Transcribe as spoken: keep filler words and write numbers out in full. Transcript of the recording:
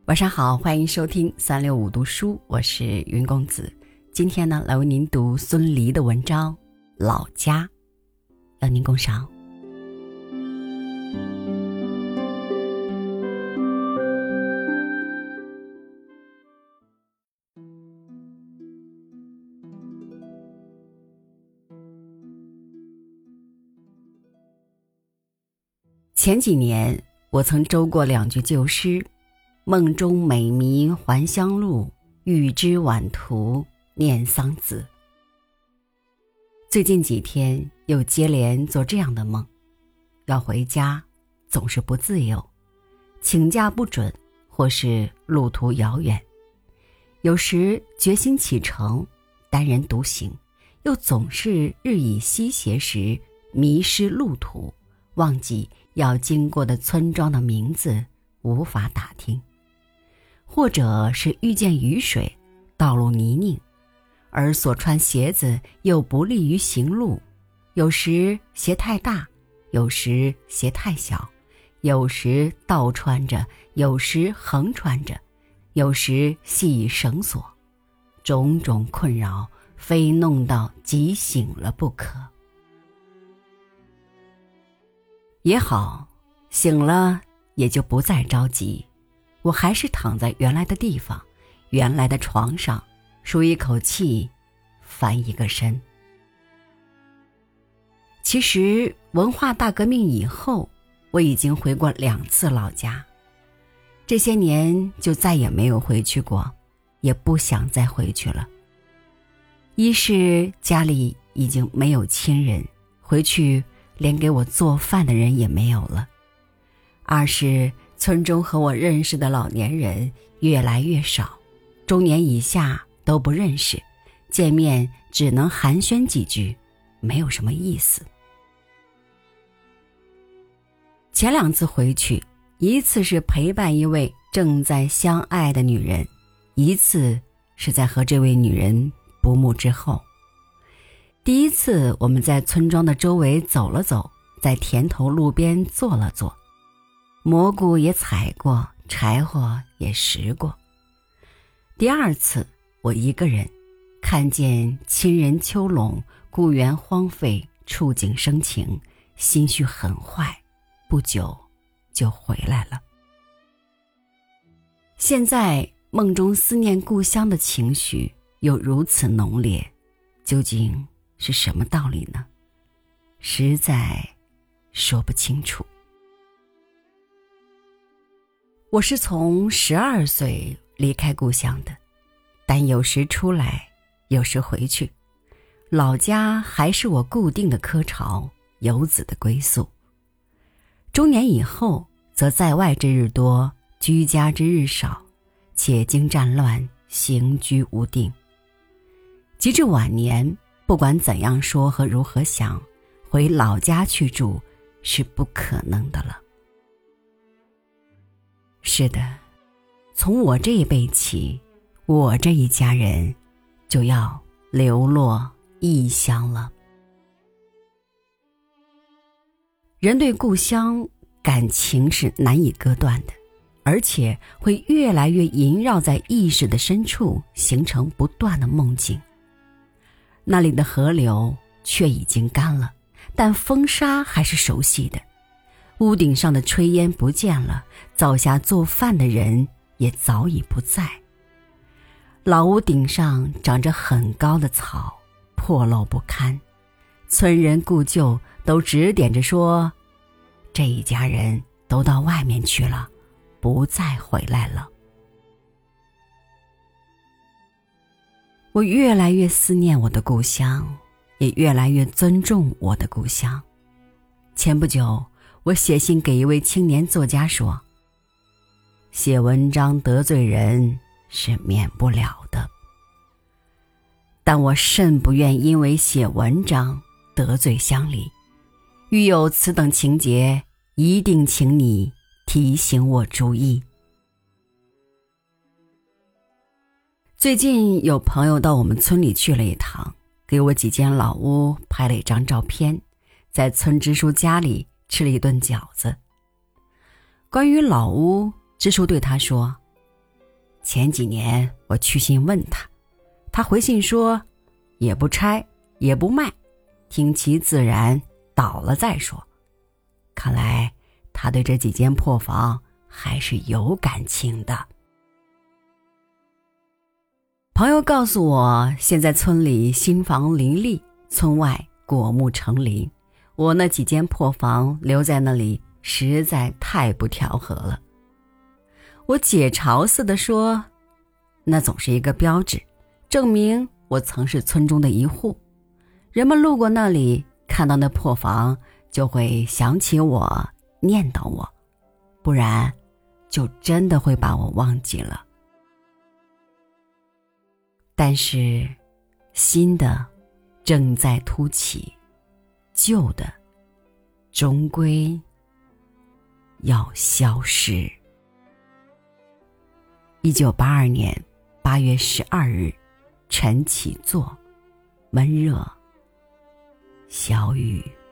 晚上好，欢迎收听三六五读书，我是云公子。今天呢，来为您读孙犁的文章《老家》，邀您共赏。前几年我曾周过两句旧诗，梦中美迷还乡路，欲知晚途念桑梓。最近几天又接连做这样的梦，要回家总是不自由，请假不准，或是路途遥远。有时决心启程，单人独行，又总是日以西斜时迷失路途，忘记要经过的村庄的名字无法打听，或者是遇见雨水，道路泥泞，而所穿鞋子又不利于行路，有时鞋太大，有时鞋太小，有时倒穿着，有时横穿着，有时系以绳索，种种困扰，非弄到急醒了不可。也好，醒了也就不再着急，我还是躺在原来的地方，原来的床上，舒一口气，翻一个身。其实文化大革命以后，我已经回过两次老家，这些年就再也没有回去过，也不想再回去了。一是家里已经没有亲人，回去连给我做饭的人也没有了；二是村中和我认识的老年人越来越少，中年以下都不认识，见面只能寒暄几句，没有什么意思。前两次回去，一次是陪伴一位正在相爱的女人，一次是在和这位女人不睦之后。第一次我们在村庄的周围走了走，在田头路边坐了坐，蘑菇也采过，柴火也拾过。第二次我一个人看见亲人丘陇，故园荒废，触景生情，心绪很坏，不久就回来了。现在梦中思念故乡的情绪又如此浓烈，究竟是什么道理呢？实在说不清楚。我是从十二岁离开故乡的，但有时出来，有时回去，老家还是我固定的科巢，游子的归宿。中年以后，则在外之日多，居家之日少，且经战乱，行居无定。及至晚年，不管怎样说和如何想，回老家去住是不可能的了。是的，从我这一辈起，我这一家人就要流落异乡了。人对故乡感情是难以割断的，而且会越来越萦绕在意识的深处，形成不断的梦境。那里的河流却已经干了，但风沙还是熟悉的，屋顶上的炊烟不见了，灶下做饭的人也早已不在。老屋顶上长着很高的草，破漏不堪，村人故旧都指点着说，这一家人都到外面去了，不再回来了。我越来越思念我的故乡，也越来越尊重我的故乡。前不久，我写信给一位青年作家说，写文章得罪人是免不了的，但我甚不愿因为写文章得罪乡里，遇有此等情节，一定请你提醒我注意。最近有朋友到我们村里去了一趟，给我几间老屋拍了一张照片，在村支书家里吃了一顿饺子。关于老屋，支书对他说， 前几年我去信问他，他回信说也不拆也不卖，听其自然，倒了再说。看来他对这几间破房还是有感情的。朋友告诉我，现在村里新房林立，村外果木成林，我那几间破房留在那里实在太不调和了。我解嘲似的说，那总是一个标志，证明我曾是村中的一户，人们路过那里看到那破房就会想起我，念叨我，不然就真的会把我忘记了。但是新的正在突起，旧的终归要消失。一九八二年八月十二日，晨起坐，闷热，小雨。